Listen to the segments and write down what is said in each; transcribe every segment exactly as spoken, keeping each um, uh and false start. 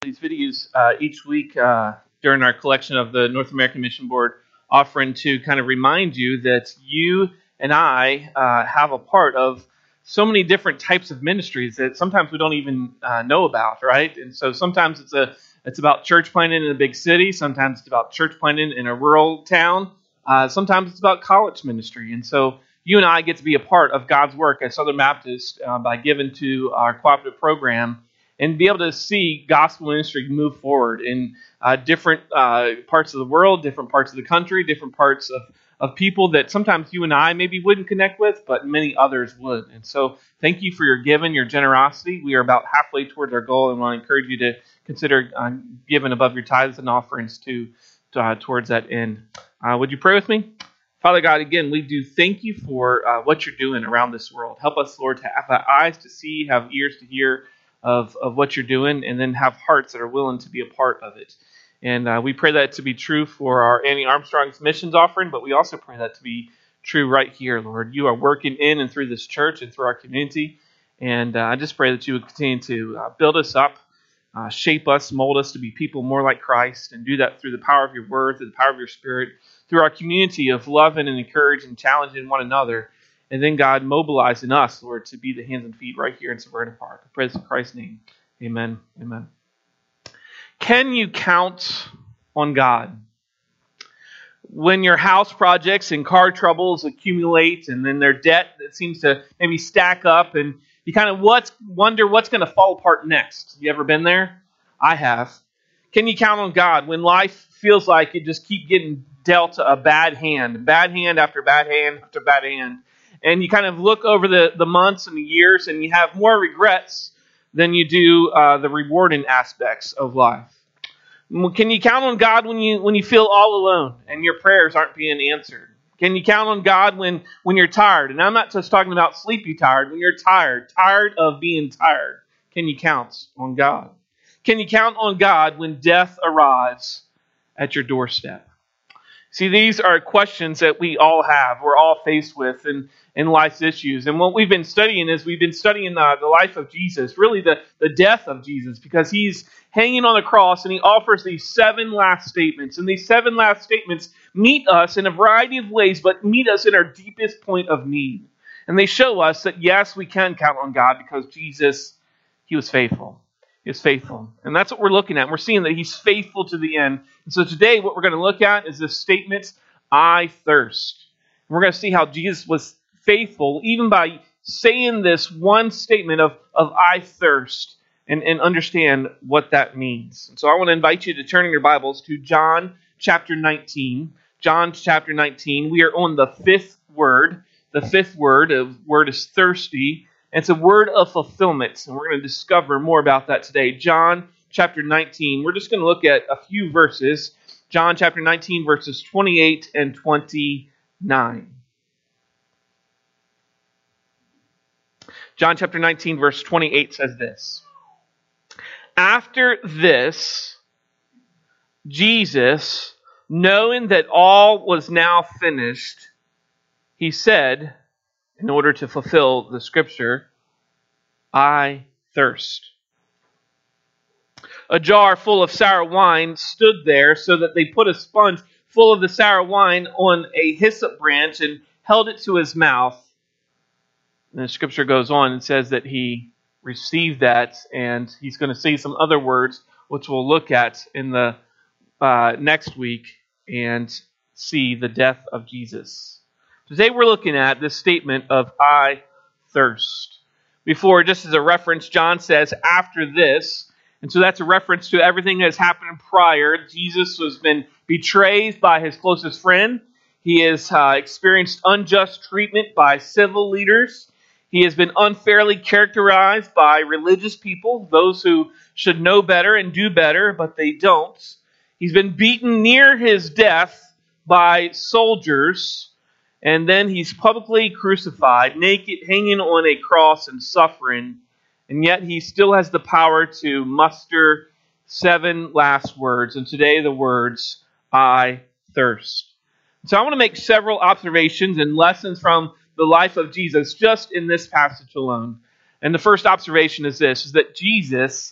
these videos uh, each week uh, during our collection of the North American Mission Board offering to kind of remind you that you and I uh, have a part of so many different types of ministries that sometimes we don't even uh, know about, right? And so sometimes it's a it's about church planting in a big city. Sometimes it's about church planting in a rural town. Uh, sometimes it's about college ministry. And so you and I get to be a part of God's work at Southern Baptist uh, by giving to our cooperative program and be able to see gospel ministry move forward in uh, different uh, parts of the world, different parts of the country, different parts of, of people that sometimes you and I maybe wouldn't connect with, but many others would. And so thank you for your giving, your generosity. We are about halfway towards our goal, and I want to encourage you to consider uh, giving above your tithes and offerings to, to uh, towards that end. Uh, would you pray with me? Father God, again, we do thank you for uh, what you're doing around this world. Help us, Lord, to have eyes to see, have ears to hear of, of what you're doing, and then have hearts that are willing to be a part of it. And uh, we pray that to be true for our Annie Armstrong's missions offering, but we also pray that to be true right here, Lord. You are working in and through this church and through our community, and uh, I just pray that you would continue to uh, build us up, uh, shape us, mold us to be people more like Christ, and do that through the power of your word, through the power of your spirit, through our community of loving and encouraging and challenging one another. And then, God, mobilizing us, Lord, to be the hands and feet right here in Severna Park. I pray this in Christ's name. Amen. Amen. Can you count on God? When your house projects and car troubles accumulate, and then their debt that seems to maybe stack up, and you kind of what's, wonder what's going to fall apart next. You ever been there? I have. Can you count on God when life feels like it just keep getting dealt a bad hand, bad hand after bad hand after bad hand? And you kind of look over the, the months and the years, and you have more regrets than you do uh, the rewarding aspects of life. Can you count on God when you when you feel all alone and your prayers aren't being answered? Can you count on God when, when you're tired? And I'm not just talking about sleepy tired. When you're tired, tired of being tired, can you count on God? Can you count on God when death arrives at your doorstep? See, these are questions that we all have. We're all faced with in, in life's issues. And what we've been studying is we've been studying uh, the life of Jesus, really the, the death of Jesus, because he's hanging on the cross and he offers these seven last statements. And these seven last statements meet us in a variety of ways, but meet us in our deepest point of need. And they show us that, yes, we can count on God because Jesus, he was faithful. Is faithful. And that's what we're looking at. We're seeing that he's faithful to the end. And so today what we're going to look at is this statement, I thirst. And we're going to see how Jesus was faithful even by saying this one statement of, of I thirst and, and understand what that means. And so I want to invite you to turn in your Bibles to John chapter nineteen. John chapter nineteen. We are on the fifth word. The fifth word, the word is thirsty. It's a word of fulfillment, and we're going to discover more about that today. John chapter nineteen. We're just going to look at a few verses. John chapter nineteen, verses twenty-eight and twenty-nine. John chapter nineteen, verse twenty-eight says this. After this, Jesus, knowing that all was now finished, he said, in order to fulfill the scripture, I thirst. A jar full of sour wine stood there, so that they put a sponge full of the sour wine on a hyssop branch and held it to his mouth. And the scripture goes on and says that he received that, and he's going to say some other words, which we'll look at in the uh, next week and see the death of Jesus. Today we're looking at this statement of I thirst. Before, just as a reference, John says, after this. And so that's a reference to everything that has happened prior. Jesus has been betrayed by his closest friend. He has uh, experienced unjust treatment by civil leaders. He has been unfairly characterized by religious people, those who should know better and do better, but they don't. He's been beaten near his death by soldiers. And then he's publicly crucified, naked, hanging on a cross and suffering. And yet he still has the power to muster seven last words. And today the words, I thirst. So I want to make several observations and lessons from the life of Jesus just in this passage alone. And the first observation is this, is that Jesus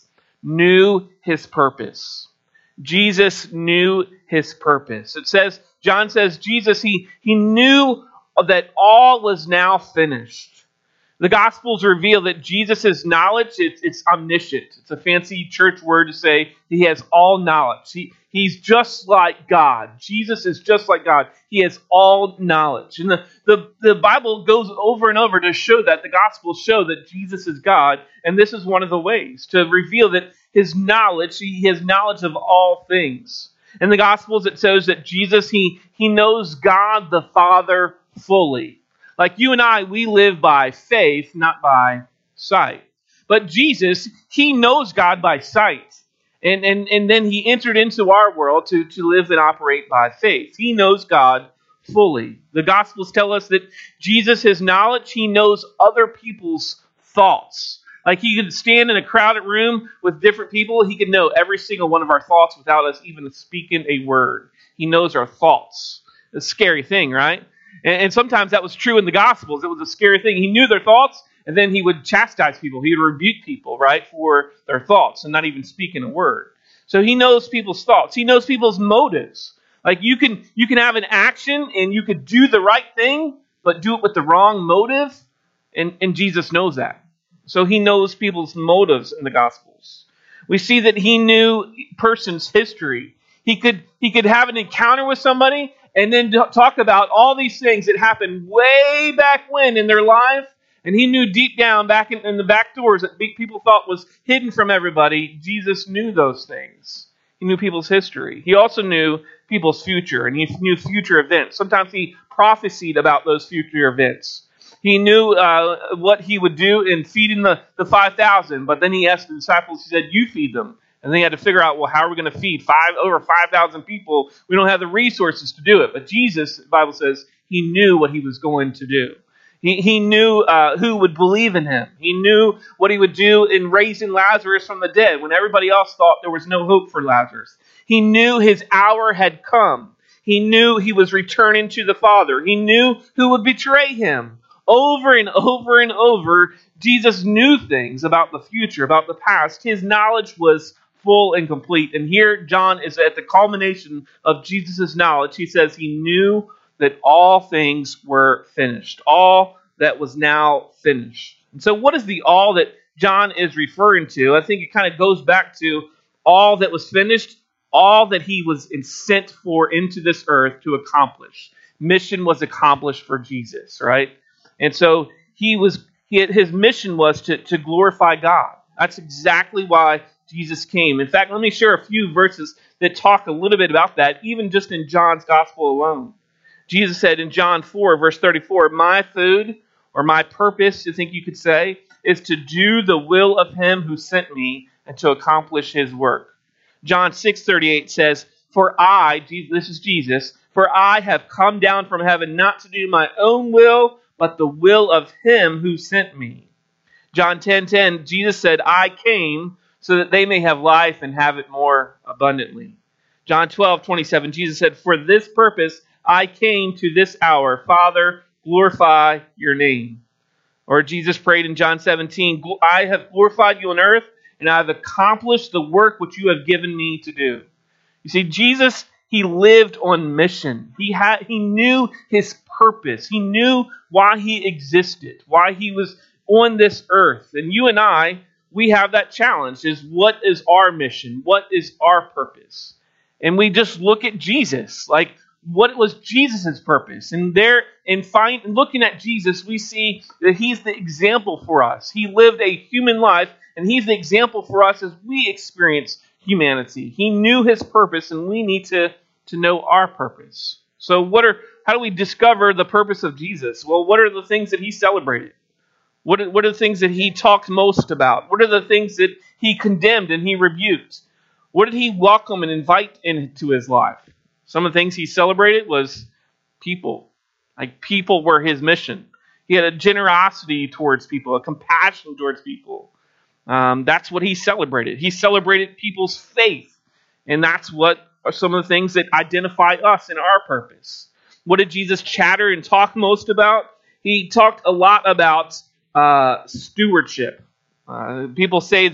knew his purpose. Jesus knew his purpose. It says, John says, Jesus, he, he knew that all was now finished. The Gospels reveal that Jesus' knowledge, it's, it's omniscient. It's a fancy church word to say he has all knowledge. He, he's just like God. Jesus is just like God. He has all knowledge. And the, the, the Bible goes over and over to show that. The Gospels show that Jesus is God. And this is one of the ways to reveal that his knowledge, he has knowledge of all things. In the Gospels, it says that Jesus, he, he knows God the Father fully. Like you and I, we live by faith, not by sight. But Jesus, he knows God by sight. And, and, and then he entered into our world to, to live and operate by faith. He knows God fully. The Gospels tell us that Jesus, his knowledge, he knows other people's thoughts. Like he could stand in a crowded room with different people. He could know every single one of our thoughts without us even speaking a word. He knows our thoughts. It's a scary thing, right? And sometimes that was true in the Gospels. It was a scary thing. He knew their thoughts, and then he would chastise people. He would rebuke people, right, for their thoughts and not even speaking a word. So he knows people's thoughts. He knows people's motives. Like you can you can have an action, and you could do the right thing, but do it with the wrong motive, and, and Jesus knows that. So he knows people's motives in the Gospels. We see that he knew a person's history. He could he could have an encounter with somebody, and then talk about all these things that happened way back when in their life. And he knew deep down, back in, in the back doors that people thought was hidden from everybody, Jesus knew those things. He knew people's history. He also knew people's future, and he knew future events. Sometimes he prophesied about those future events. He knew uh, what he would do in feeding the, the five thousand, but then he asked the disciples, he said, you feed them. And they had to figure out, well, how are we going to feed five over five thousand people? We don't have the resources to do it. But Jesus, the Bible says, he knew what he was going to do. He, he knew uh, who would believe in him. He knew what he would do in raising Lazarus from the dead when everybody else thought there was no hope for Lazarus. He knew his hour had come. He knew he was returning to the Father. He knew who would betray him. Over and over and over, Jesus knew things about the future, about the past. His knowledge was full and complete. And here John is at the culmination of Jesus' knowledge. He says he knew that all things were finished. All that was now finished. And so what is the all that John is referring to? I think it kind of goes back to all that was finished, all that he was sent for into this earth to accomplish. Mission was accomplished for Jesus, right? And so he was he, his mission was to, to glorify God. That's exactly why Jesus came. In fact, let me share a few verses that talk a little bit about that, even just in John's gospel alone. Jesus said in John four, verse thirty-four, my food, or my purpose, you think you could say, is to do the will of him who sent me and to accomplish his work. John six thirty-eight says, for I, this is Jesus, for I have come down from heaven not to do my own will, but the will of him who sent me. John ten ten, Jesus said, I came so that they may have life and have it more abundantly. John twelve twenty-seven, Jesus said, for this purpose I came to this hour. Father, glorify your name. Or Jesus prayed in John seventeen, I have glorified you on earth, and I have accomplished the work which you have given me to do. You see, Jesus, he lived on mission. He had, he knew his purpose. He knew why he existed, why he was on this earth. And you and I, we have that challenge, is what is our mission? What is our purpose? And we just look at Jesus, like what was Jesus' purpose? And there, in find, looking at Jesus, we see that he's the example for us. He lived a human life, and he's the example for us as we experience humanity. He knew his purpose, and we need to, to know our purpose. So what are how do we discover the purpose of Jesus? Well, what are the things that he celebrated? What are, what are the things that he talked most about? What are the things that he condemned and he rebuked? What did he welcome and invite into his life? Some of the things he celebrated was people. Like people were his mission. He had a generosity towards people, a compassion towards people. Um, that's what he celebrated. He celebrated people's faith. And that's what are some of the things that identify us in our purpose. What did Jesus chatter and talk most about? He talked a lot about uh, stewardship. Uh, people say that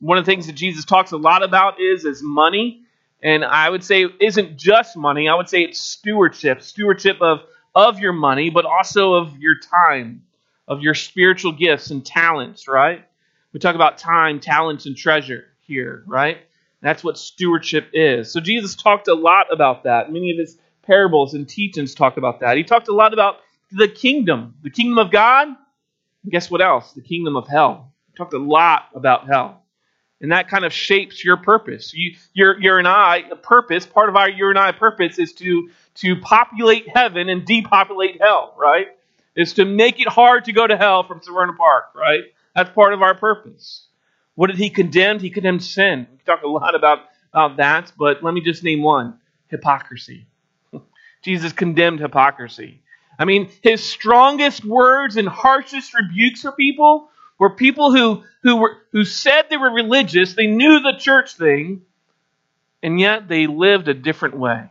One of the things that Jesus talks a lot about is, is money. And I would say it isn't just money. I would say it's stewardship. Stewardship of, of your money, but also of your time, of your spiritual gifts and talents, right? We talk about time, talents, and treasure here, right? That's what stewardship is. So Jesus talked a lot about that. Many of his parables and teachings talk about that. He talked a lot about the kingdom, the kingdom of God. And guess what else? The kingdom of hell. He talked a lot about hell. And that kind of shapes your purpose. You, your, your and I purpose, part of our your and I purpose is to, to populate heaven and depopulate hell, right? Is to make it hard to go to hell from Severna Park, right? That's part of our purpose. What did he condemn? He condemned sin. We talk a lot about, about that, but let me just name one. Hypocrisy. Jesus condemned hypocrisy. I mean, his strongest words and harshest rebukes for people were people who, who, were, who said they were religious, they knew the church thing, and yet they lived a different way.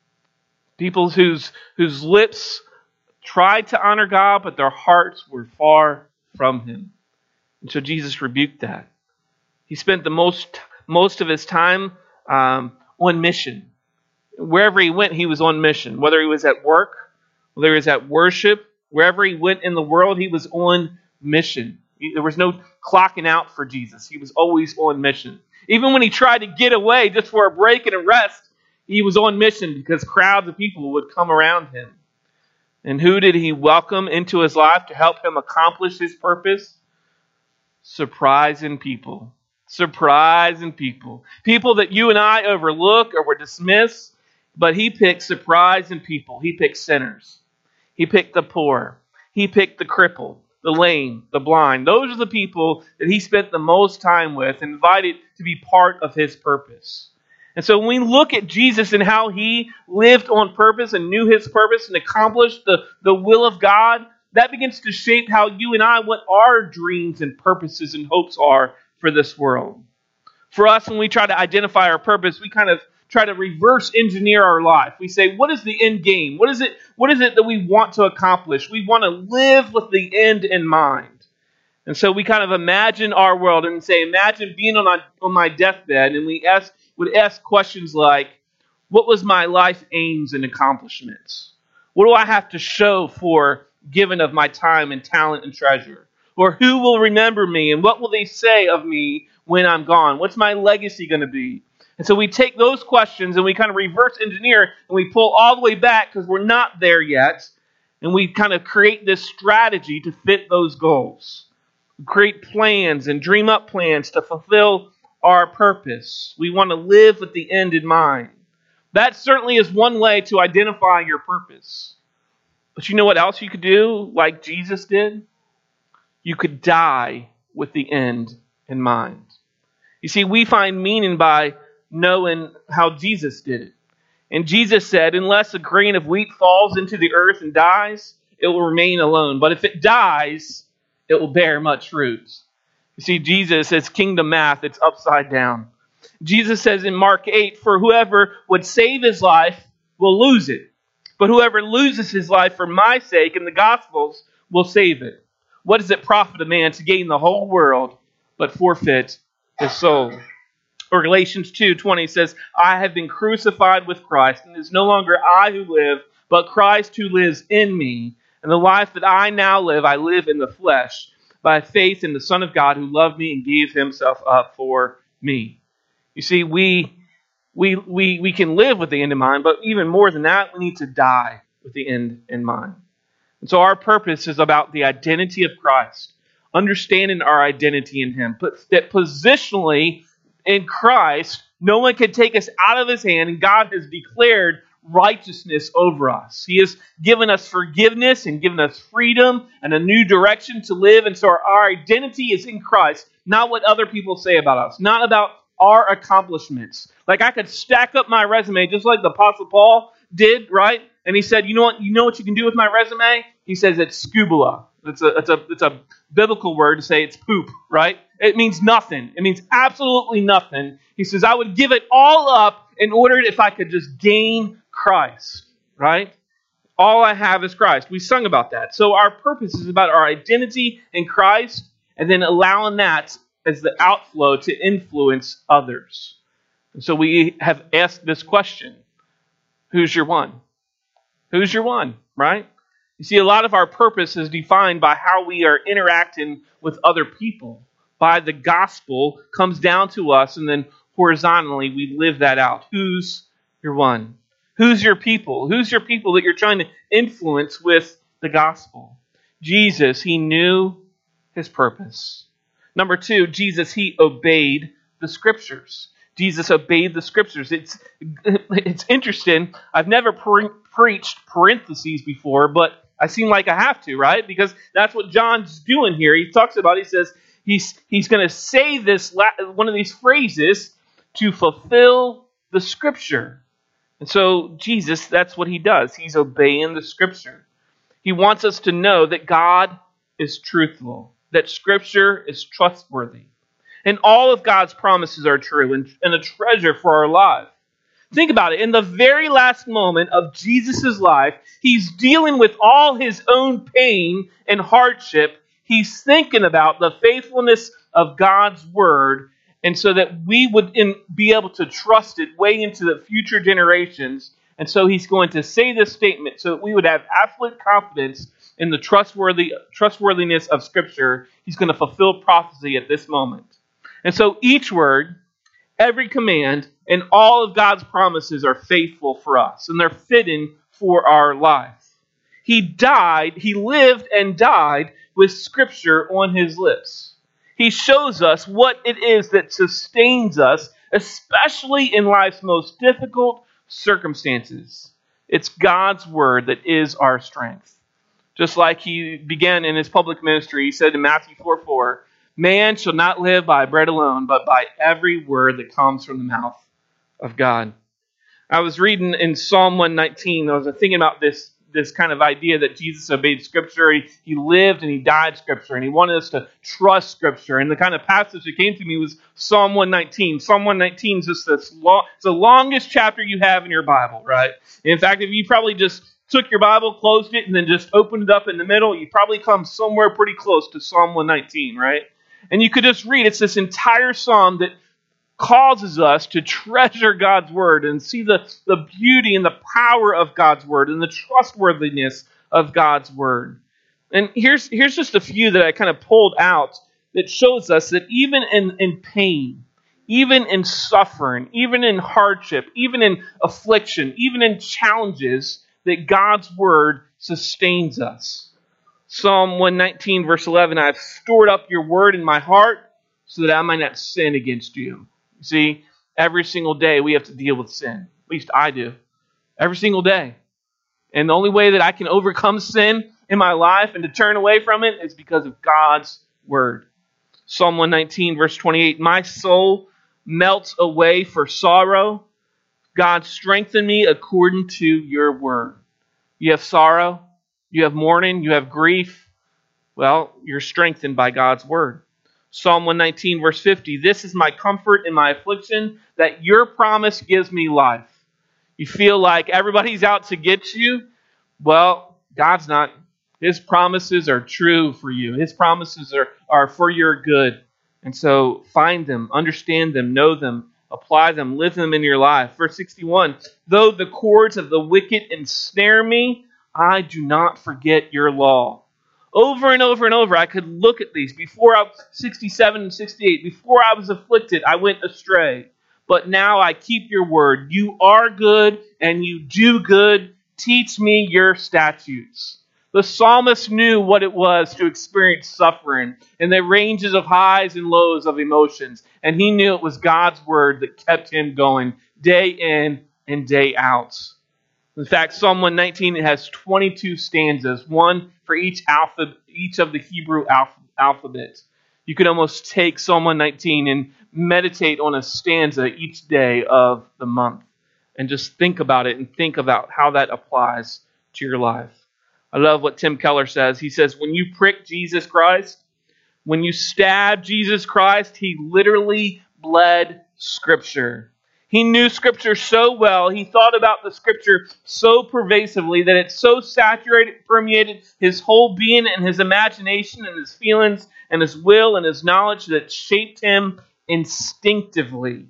People whose, whose lips tried to honor God, but their hearts were far from him. And so Jesus rebuked that. He spent the most most of his time um, on mission. Wherever he went, he was on mission. Whether he was at work, whether he was at worship, wherever he went in the world, he was on mission. There was no clocking out for Jesus. He was always on mission. Even when he tried to get away just for a break and a rest, he was on mission because crowds of people would come around him. And who did he welcome into his life to help him accomplish his purpose? Surprising people. Surprising people. People that you and I overlook or would dismiss, but he picked surprising people. He picked sinners. He picked the poor. He picked the crippled, the lame, the blind. Those are the people that he spent the most time with, invited to be part of his purpose. And so when we look at Jesus and how he lived on purpose and knew his purpose and accomplished the, the will of God, that begins to shape how you and I, what our dreams and purposes and hopes are for this world. For us, when we try to identify our purpose, we kind of try to reverse engineer our life. We say, what is the end game? What is it, what is it that we want to accomplish? We want to live with the end in mind. And so we kind of imagine our world and say, imagine being on my, on my deathbed, and we ask, would ask questions like, what was my life aims and accomplishments? What do I have to show for given of my time and talent and treasure? Or who will remember me and what will they say of me when I'm gone? What's my legacy going to be? And so we take those questions and we kind of reverse engineer and we pull all the way back because we're not there yet. And we kind of create this strategy to fit those goals. We create plans and dream up plans to fulfill our purpose. We want to live with the end in mind. That certainly is one way to identify your purpose. But you know what else you could do like Jesus did? You could die with the end in mind. You see, we find meaning by knowing how Jesus did it. And Jesus said, unless a grain of wheat falls into the earth and dies, it will remain alone. But if it dies, it will bear much fruit. You see, Jesus, it's kingdom math, it's upside down. Jesus says in Mark eight, for whoever would save his life will lose it. But whoever loses his life for my sake in the Gospels will save it. What does it profit a man to gain the whole world but forfeit his soul? Or Galatians two twenty says, I have been crucified with Christ, and it is no longer I who live, but Christ who lives in me. And the life that I now live, I live in the flesh, by faith in the Son of God who loved me and gave himself up for me. You see, we, we, we, we can live with the end in mind, but even more than that, we need to die with the end in mind. And so our purpose is about the identity of Christ, understanding our identity in him. But that positionally in Christ, no one can take us out of his hand, and God has declared righteousness over us. He has given us forgiveness and given us freedom and a new direction to live. And so our, our identity is in Christ, not what other people say about us, not about our accomplishments. Like I could stack up my resume just like the Apostle Paul did, right? And he said, you know what, you know what you can do with my resume? He says it's scubula. It's a, it's a, it's a biblical word to say it's poop, right? It means nothing. It means absolutely nothing. He says, I would give it all up in order if I could just gain Christ, right? All I have is Christ. We sung about that. So our purpose is about our identity in Christ and then allowing that as the outflow to influence others. And so we have asked this question: who's your one? Who's your one, right? You see, a lot of our purpose is defined by how we are interacting with other people. By the gospel comes down to us, and then horizontally we live that out. Who's your one? Who's your people? Who's your people that you're trying to influence with the gospel? Jesus, he knew his purpose. Number two, Jesus, he obeyed the scriptures. Jesus obeyed the scriptures. It's it's interesting. I've never pre- preached parentheses before, but I seem like I have to, right? Because that's what John's doing here. He talks about, he says, he's he's going to say this, one of these phrases, to fulfill the scripture. And so Jesus, that's what he does. He's obeying the scripture. He wants us to know that God is truthful, that scripture is trustworthy. And all of God's promises are true and, and a treasure for our life. Think about it. In the very last moment of Jesus' life, he's dealing with all his own pain and hardship. He's thinking about the faithfulness of God's word, and so that we would in, be able to trust it way into the future generations. And so he's going to say this statement so that we would have absolute confidence in the trustworthy trustworthiness of Scripture. He's going to fulfill prophecy at this moment. And so each word, every command, and all of God's promises are faithful for us, and they're fitting for our life. He died, he lived and died with Scripture on his lips. He shows us what it is that sustains us, especially in life's most difficult circumstances. It's God's word that is our strength. Just like he began in his public ministry, he said in Matthew four four, "Man shall not live by bread alone, but by every word that comes from the mouth of God." I was reading in Psalm one nineteen, I was thinking about this, this kind of idea that Jesus obeyed Scripture. He, he lived and he died Scripture, and he wanted us to trust Scripture. And the kind of passage that came to me was Psalm one nineteen. Psalm one nineteen is just this long, it's the longest chapter you have in your Bible, right? In fact, if you probably just took your Bible, closed it, and then just opened it up in the middle, you probably come somewhere pretty close to Psalm one nineteen, right? And you could just read, it's this entire psalm that causes us to treasure God's word and see the, the beauty and the power of God's word and the trustworthiness of God's word. And here's, here's just a few that I kind of pulled out that shows us that even in, in pain, even in suffering, even in hardship, even in affliction, even in challenges, that God's word sustains us. Psalm one nineteen, verse eleven, "I have stored up your word in my heart so that I might not sin against you." You see, every single day we have to deal with sin. At least I do. Every single day. And the only way that I can overcome sin in my life and to turn away from it is because of God's word. Psalm one nineteen, verse twenty-eight, "My soul melts away for sorrow. God, strengthen me according to your word." You have sorrow, you have mourning, you have grief. Well, you're strengthened by God's word. Psalm one nineteen, verse fifty, "This is my comfort in my affliction, that your promise gives me life." You feel like everybody's out to get you? Well, God's not. His promises are true for you. His promises are, are for your good. And so find them, understand them, know them, apply them, live them in your life. Verse sixty-one, "Though the cords of the wicked ensnare me, I do not forget your law." Over and over and over, I could look at these. Before I was sixty-seven and sixty-eight, before I was afflicted, I went astray. But now I keep your word. You are good and you do good. Teach me your statutes. The psalmist knew what it was to experience suffering and the ranges of highs and lows of emotions. And he knew it was God's word that kept him going day in and day out. In fact, Psalm one nineteen, it has twenty-two stanzas, one for each alpha, each of the Hebrew alph- alphabet. You could almost take Psalm one nineteen and meditate on a stanza each day of the month and just think about it and think about how that applies to your life. I love what Tim Keller says. He says, when you prick Jesus Christ, when you stab Jesus Christ, he literally bled Scripture. He knew Scripture so well, he thought about the Scripture so pervasively that it so saturated, permeated his whole being and his imagination and his feelings and his will and his knowledge that it shaped him instinctively.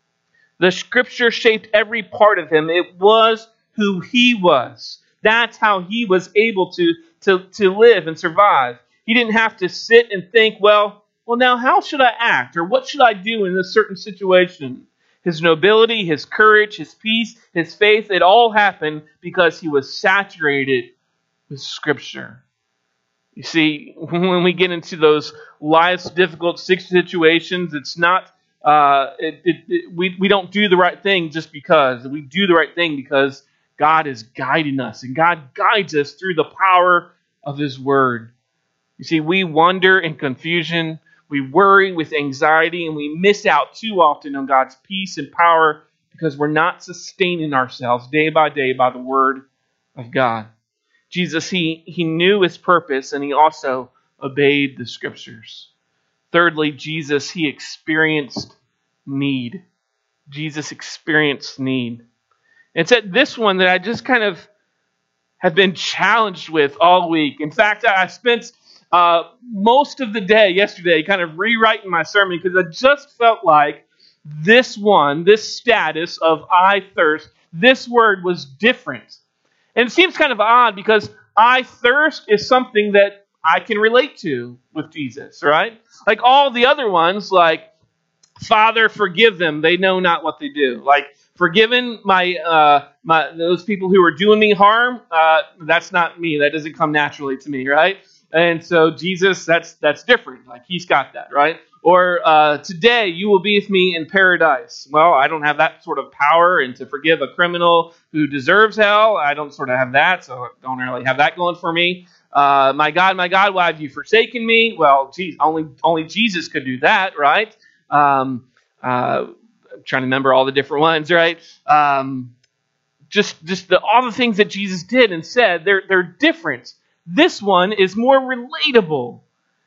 The Scripture shaped every part of him. It was who he was. That's how he was able to, to, to live and survive. He didn't have to sit and think, well, well, now how should I act? Or what should I do in this certain situation? His nobility, his courage, his peace, his faith, it all happened because he was saturated with Scripture. You see, when we get into those life's difficult situations, it's not, uh, it, it, it, we, we don't do the right thing just because. We do the right thing because God is guiding us, and God guides us through the power of His Word. You see, we wander in confusion, we worry with anxiety, and we miss out too often on God's peace and power because we're not sustaining ourselves day by day by the Word of God. Jesus, he, he knew His purpose, and He also obeyed the Scriptures. Thirdly, Jesus, He experienced need. Jesus experienced need. It's at this one that I just kind of have been challenged with all week. In fact, I spent uh, most of the day yesterday kind of rewriting my sermon because I just felt like this one, this status of I thirst, this word was different. And it seems kind of odd because I thirst is something that I can relate to with Jesus, right? Like all the other ones, like, Father, forgive them, they know not what they do. Like, forgiven my uh, my those people who are doing me harm, uh, that's not me. That doesn't come naturally to me, right? And so Jesus, that's that's different. Like He's got that, right? Or uh, today you will be with me in paradise. Well, I don't have that sort of power, and to forgive a criminal who deserves hell, I don't sort of have that, so I don't really have that going for me. Uh, my God, my God, why have you forsaken me? Well, geez, only only Jesus could do that, right? Um, uh, I'm trying to remember all the different ones, right? Um, just just the, all the things that Jesus did and said, they're they're different. This one is more relatable.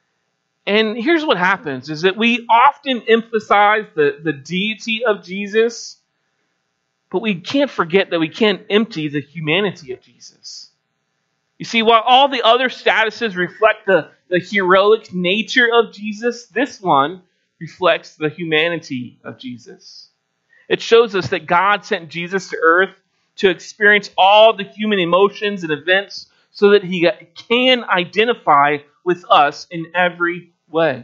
And here's what happens, is that we often emphasize the, the deity of Jesus, but we can't forget that we can't empty the humanity of Jesus. You see, while all the other statuses reflect the, the heroic nature of Jesus, this one reflects the humanity of Jesus. It shows us that God sent Jesus to earth to experience all the human emotions and events so that He can identify with us in every way.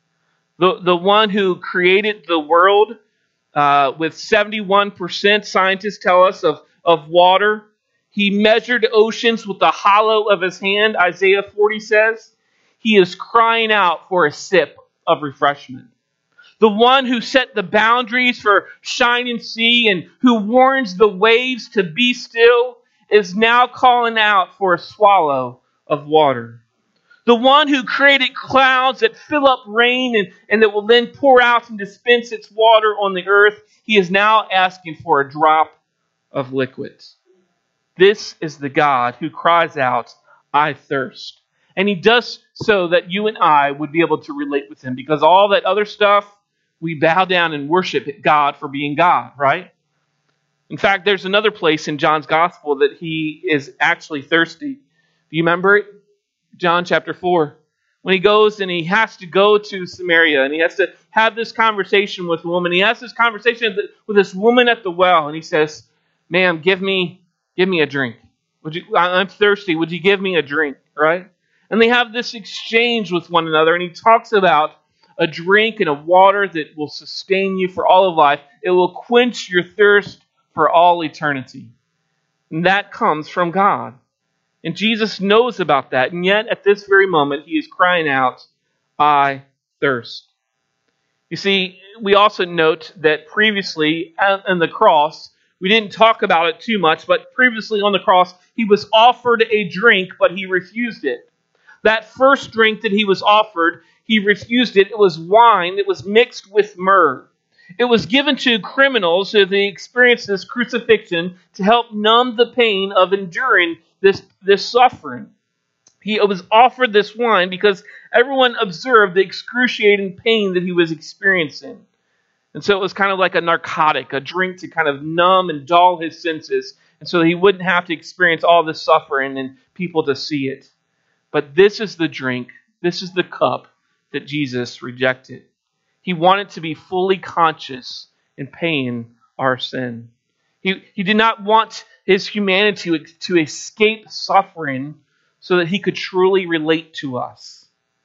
The, the one who created the world uh, with seventy-one percent, scientists tell us, of, of water. He measured oceans with the hollow of His hand, Isaiah forty says. He is crying out for a sip of refreshment. The one who set the boundaries for shining sea and who warns the waves to be still is now calling out for a swallow of water. The one who created clouds that fill up rain and, and that will then pour out and dispense its water on the earth, He is now asking for a drop of liquid. This is the God who cries out, I thirst. And He does so that you and I would be able to relate with Him, because all that other stuff, we bow down and worship God for being God, right? In fact, there's another place in John's Gospel that He is actually thirsty. Do you remember it? John chapter four. When He goes and He has to go to Samaria and He has to have this conversation with a woman. He has this conversation with this woman at the well, and He says, ma'am, give me, give me a drink. Would you, I'm thirsty. Would you give me a drink? Right? And they have this exchange with one another, and He talks about a drink and a water that will sustain you for all of life. It will quench your thirst for all eternity. And that comes from God. And Jesus knows about that. And yet, at this very moment, He is crying out, I thirst. You see, we also note that previously on the cross, we didn't talk about it too much, but previously on the cross, He was offered a drink, but He refused it. That first drink that He was offered, He refused it. It was wine that was mixed with myrrh. It was given to criminals who they experienced this crucifixion to help numb the pain of enduring this, this suffering. He was offered this wine because everyone observed the excruciating pain that He was experiencing. And so it was kind of like a narcotic, a drink to kind of numb and dull his senses, and so he wouldn't have to experience all this suffering and people to see it. But this is the drink, this is the cup that Jesus rejected. He wanted to be fully conscious in paying our sin. He, he did not want his humanity to, to escape suffering so that he could truly relate to us.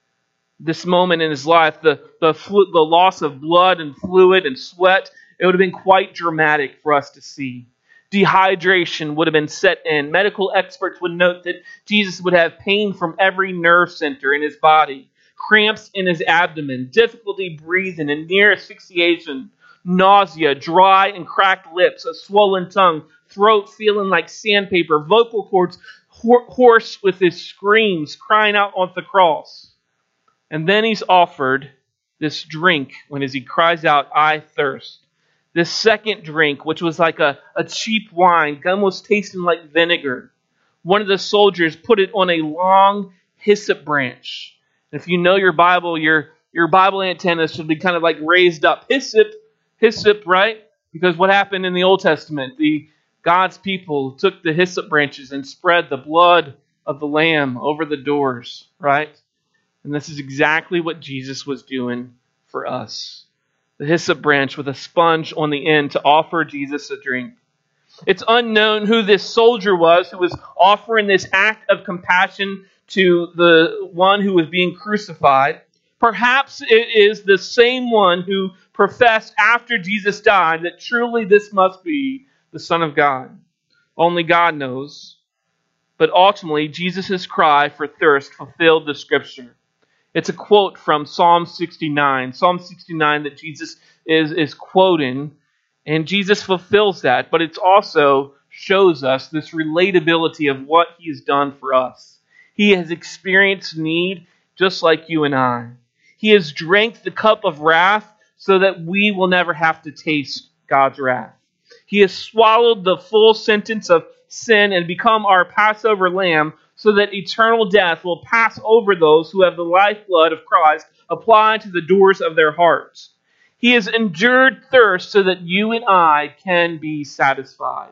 This moment in his life, the, the, flu, the loss of blood and fluid and sweat, it would have been quite dramatic for us to see. Dehydration would have been set in. Medical experts would note that Jesus would have pain from every nerve center in his body, cramps in his abdomen, difficulty breathing and near asphyxiation, nausea, dry and cracked lips, a swollen tongue, throat feeling like sandpaper, vocal cords hoarse with his screams, crying out on the cross. And then he's offered this drink when as he cries out, "I thirst." This second drink, which was like a, a cheap wine, almost tasting like vinegar. One of the soldiers put it on a long hyssop branch. And if you know your Bible, your, your Bible antennas should be kind of like raised up. Hyssop, hyssop, right? Because what happened in the Old Testament? The God's people took the hyssop branches and spread the blood of the Lamb over the doors, right? And this is exactly what Jesus was doing for us. The hyssop branch with a sponge on the end to offer Jesus a drink. It's unknown who this soldier was who was offering this act of compassion to the one who was being crucified. Perhaps it is the same one who professed after Jesus died that truly this must be the Son of God. Only God knows. But ultimately, Jesus' cry for thirst fulfilled the Scripture. It's a quote from Psalm sixty-nine. Psalm sixty-nine that Jesus is, is quoting. And Jesus fulfills that. But it also shows us this relatability of what He has done for us. He has experienced need just like you and I. He has drank the cup of wrath so that we will never have to taste God's wrath. He has swallowed the full sentence of sin and become our Passover lamb so that eternal death will pass over those who have the lifeblood of Christ applied to the doors of their hearts. He has endured thirst so that you and I can be satisfied.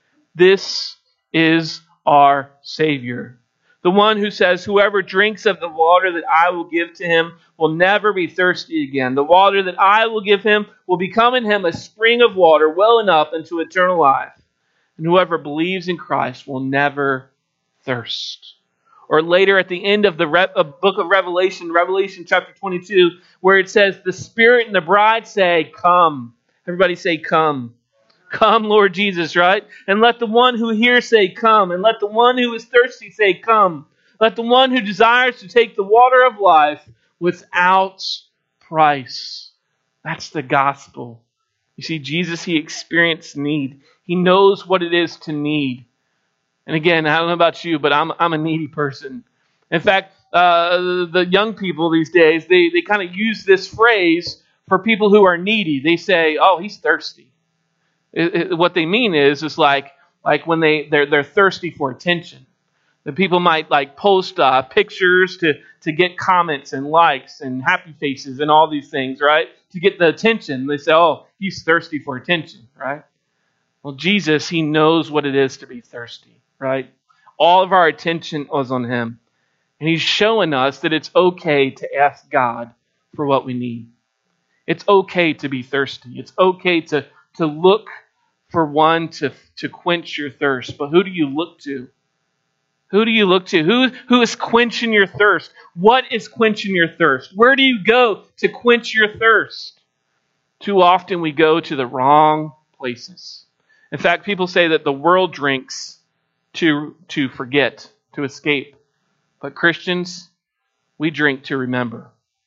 This is our Savior. The one who says, "Whoever drinks of the water that I will give to him will never be thirsty again. The water that I will give him will become in him a spring of water welling up into eternal life. And whoever believes in Christ will never thirst." Or later at the end of the Re- uh, book of Revelation, Revelation chapter twenty-two, where it says, "The Spirit and the bride say, 'Come.'" Everybody say, "Come. Come, Lord Jesus," right? "And let the one who hears say, 'Come.' And let the one who is thirsty say, 'Come.' Let the one who desires to take the water of life without price." That's the gospel. You see, Jesus, He experienced need. He knows what it is to need. And again, I don't know about you, but I'm I'm a needy person. In fact, uh, the young people these days, they, they kind of use this phrase for people who are needy. They say, "Oh, he's thirsty." It, it, what they mean is, is like like when they they're they're thirsty for attention. The people might like post uh, pictures to to get comments and likes and happy faces and all these things, right? To get the attention. They say, "Oh, he's thirsty for attention," right? Well, Jesus, He knows what it is to be thirsty, right? All of our attention was on Him. And He's showing us that it's okay to ask God for what we need. It's okay to be thirsty. It's okay to, to look for one to, to quench your thirst. But who do you look to? Who do you look to? Who, who is quenching your thirst? What is quenching your thirst? Where do you go to quench your thirst? Too often we go to the wrong places. In fact, people say that the world drinks to, to forget, to escape. But Christians, we drink to remember.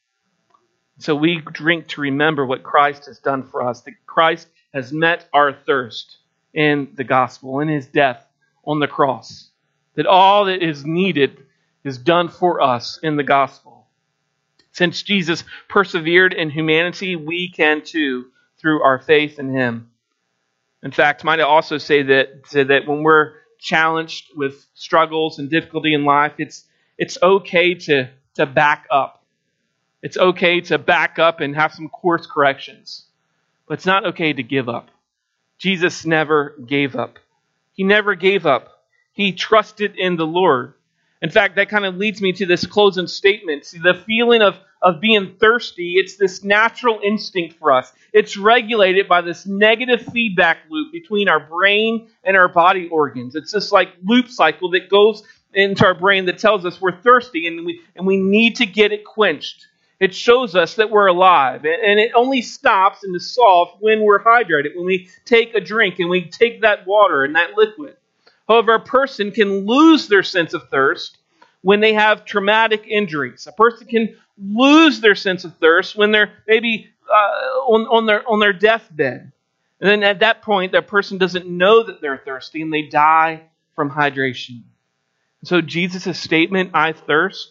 So we drink to remember what Christ has done for us. That Christ has met our thirst in the gospel, in His death on the cross. That all that is needed is done for us in the gospel. Since Jesus persevered in humanity, we can too through our faith in Him. In fact, might I also say that, say that when we're challenged with struggles and difficulty in life, it's it's okay to, to back up. It's okay to back up and have some course corrections. But it's not okay to give up. Jesus never gave up. He never gave up. He trusted in the Lord. In fact, that kind of leads me to this closing statement. See, the feeling of, of being thirsty, it's this natural instinct for us. It's regulated by this negative feedback loop between our brain and our body organs. It's this like loop cycle that goes into our brain that tells us we're thirsty and we and we need to get it quenched. It shows us that we're alive. And it only stops and is solved when we're hydrated, when we take a drink and we take that water and that liquid. However, a person can lose their sense of thirst when they have traumatic injuries. A person can lose their sense of thirst when they're maybe uh, on, on their on their deathbed. And then at that point, that person doesn't know that they're thirsty and they die from hydration. So Jesus' statement, I thirst,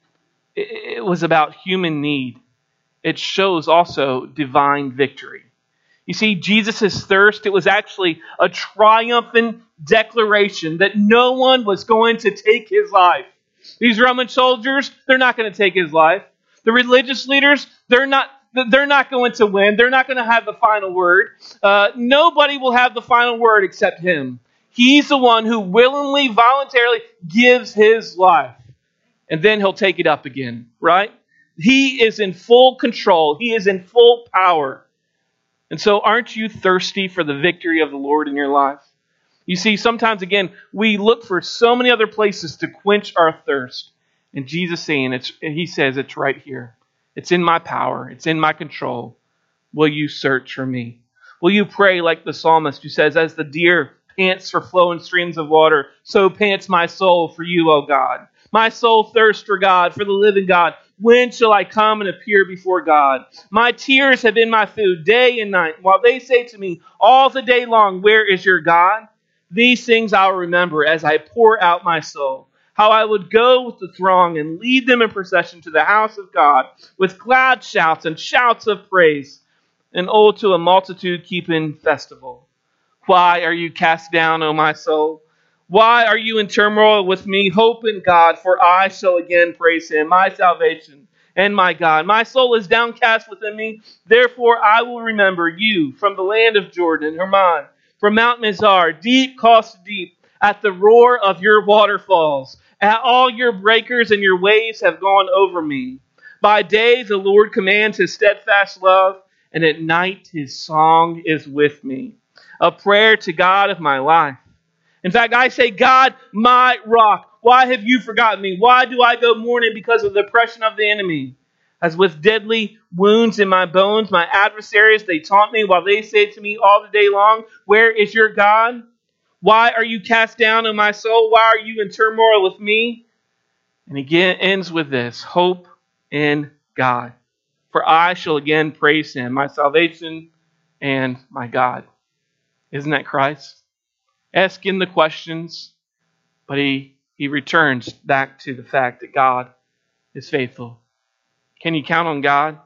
it was about human need. It shows also divine victory. You see, Jesus' thirst, it was actually a triumphant declaration that no one was going to take his life. These Roman soldiers, they're not going to take his life. The religious leaders, they're not they're not going to win. They're not going to have the final word. Uh, nobody will have the final word except him. He's the one who willingly, voluntarily gives his life. And then he'll take it up again, right? He is in full control. He is in full power. And so aren't you thirsty for the victory of the Lord in your life? You see, sometimes, again, we look for so many other places to quench our thirst. And Jesus saying, it's, he says, it's right here. It's in my power. It's in my control. Will you search for me? Will you pray like the psalmist who says, as the deer pants for flowing streams of water, so pants my soul for you, O God. My soul thirsts for God, for the living God. When shall I come and appear before God? My tears have been my food day and night, while they say to me all the day long, where is your God? These things I'll remember as I pour out my soul. How I would go with the throng and lead them in procession to the house of God with glad shouts and shouts of praise, and oh, to a multitude keeping festival. Why are you cast down, O my soul? Why are you in turmoil with me? Hope in God, for I shall again praise him, my salvation and my God. My soul is downcast within me, therefore I will remember you from the land of Jordan, Hermon, from Mount Mizar. Deep calls to deep at the roar of your waterfalls. At all your breakers and your waves have gone over me. By day the Lord commands his steadfast love, and at night his song is with me. A prayer to God of my life. In fact, I say, God, my rock, why have you forgotten me? Why do I go mourning because of the oppression of the enemy? As with deadly wounds in my bones, my adversaries, they taunt me while they say to me all the day long, where is your God? Why are you cast down, O my soul? Why are you in turmoil with me? And again ends with this, hope in God. For I shall again praise him, my salvation and my God. Isn't that Christ? Asking the questions, but he, he returns back to the fact that God is faithful. Can you count on God?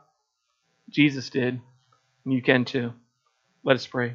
Jesus did, and you can too. Let us pray.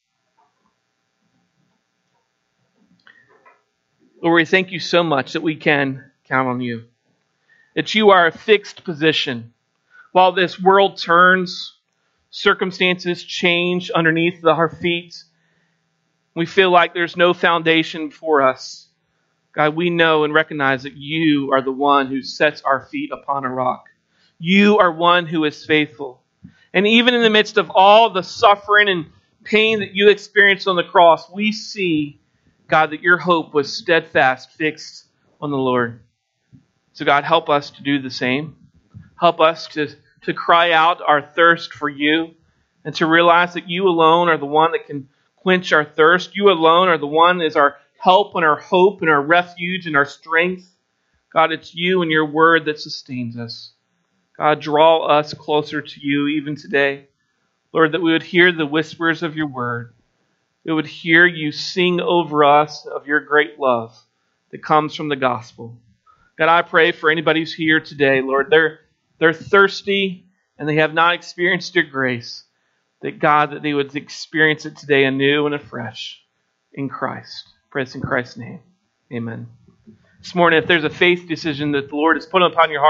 Lord, we thank you so much that we can count on you. That you are a fixed position. While this world turns, circumstances change underneath our feet, we feel like there's no foundation for us. God, we know and recognize that you are the one who sets our feet upon a rock. You are one who is faithful. And even in the midst of all the suffering and pain that you experienced on the cross, we see, God, that your hope was steadfast, fixed on the Lord. So God, help us to do the same. Help us to, to cry out our thirst for you and to realize that you alone are the one that can quench our thirst. You alone are the one that is our help and our hope and our refuge and our strength. God, it's you and your word that sustains us. God, draw us closer to you even today. Lord, that we would hear the whispers of your word. We would hear you sing over us of your great love that comes from the gospel. God, I pray for anybody who's here today, Lord, they're, they're thirsty and they have not experienced your grace. That God, that they would experience it today anew and afresh in Christ. Praise in Christ's name. Amen. This morning, if there's a faith decision that the Lord has put upon your heart,